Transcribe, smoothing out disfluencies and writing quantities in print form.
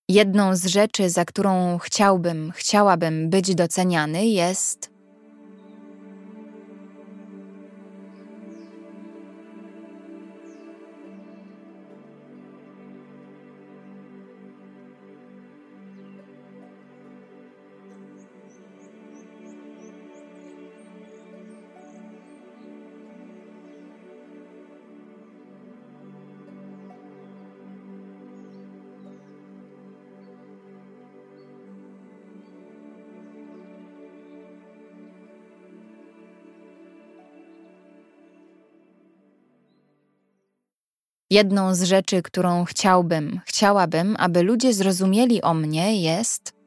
Jedną z rzeczy, za którą chciałabym być doceniany, jest Jedną z rzeczy, którą chciałabym, aby ludzie zrozumieli o mnie, jest